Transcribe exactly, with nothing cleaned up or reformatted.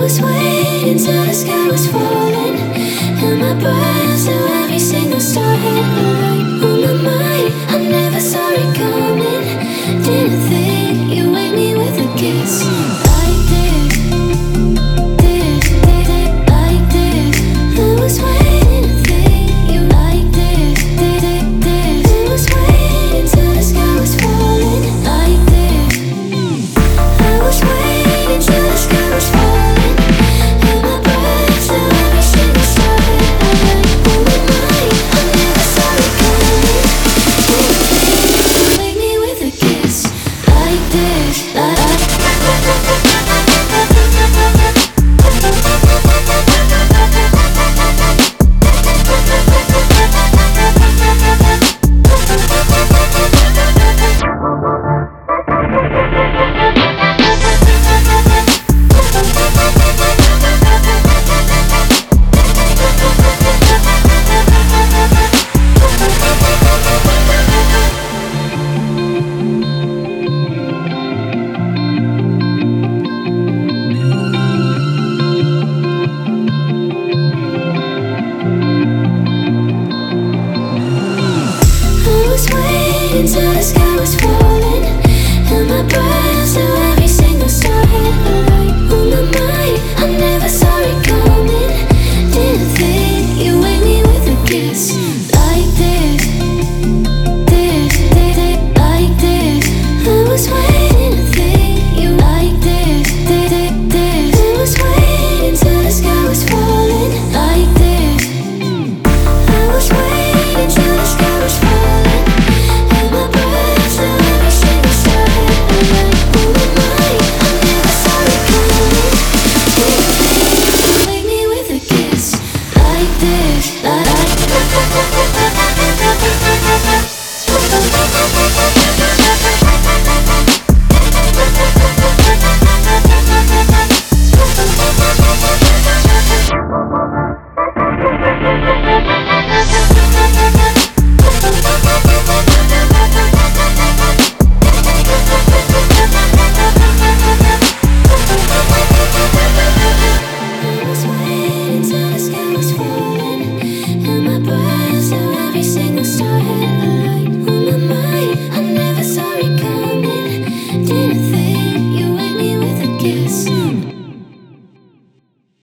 was waiting till the sky was falling. Held my breath till every single star hit a light on my mind. I never saw it coming. Didn't think you'd wake me with a kiss like this, this, this, this, like this. I was waiting to think you like this, this, this, this. I was waiting till the sky was falling like this. I was waiting till the sky was falling. Held my breath till every single star hit a light on my mind. I never saw it coming. Didn't think you'd wake me with a kiss like this, like. Till the sky was falling, held my breath till every single star hit a light on my mind. I never saw it coming. Didn't think you'd wake me with a kiss like this, this, this, this, like this. I was waiting to think you like this, this, this, this. I was waiting till the sky was falling like this. I was waiting till the sky was falling. Till the sky was falling, held my breath till every single star hit